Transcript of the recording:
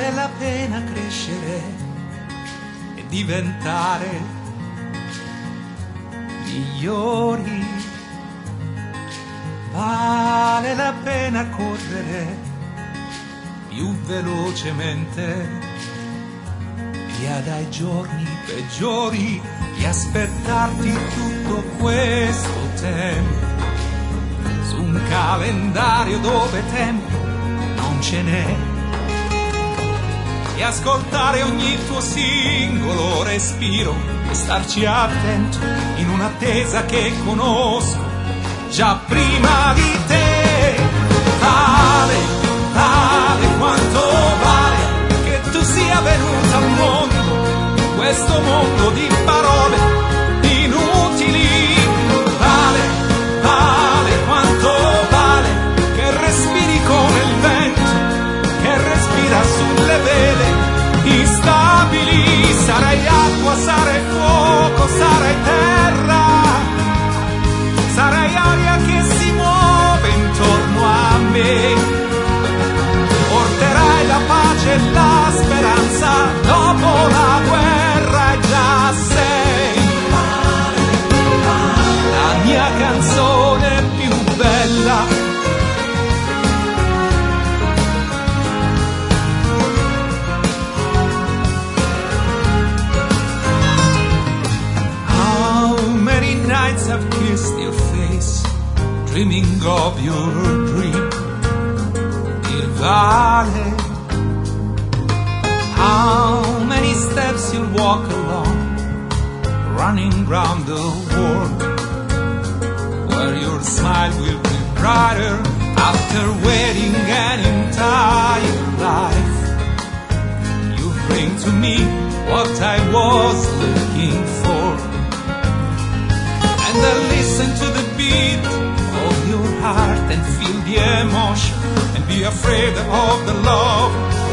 Vale la pena crescere e diventare migliori. Vale la pena correre più velocemente via dai giorni peggiori e aspettarti tutto questo tempo su un calendario dove tempo non ce n'è, e ascoltare ogni tuo singolo respiro e starci attento in un'attesa che conosco già prima di te. Vale, vale quanto vale che tu sia venuta al mondo, questo mondo di parole inutili. Vale, vale quanto vale che respiri come il vento che respira sulle vele instabili. Sarai acqua, sarai fuoco, sarai terra, sarai aria che si muove intorno a me. Porterai la pace e la speranza dopo la guerra e già sei la mia canzone più bella. I've kissed your face, dreaming of your dream. Il Vale. How many steps you'll walk along, running round the world, where your smile will be brighter after waiting an entire life. You bring to me what I was looking for, and I listen to the beat of your heart and feel the emotion and be afraid of the love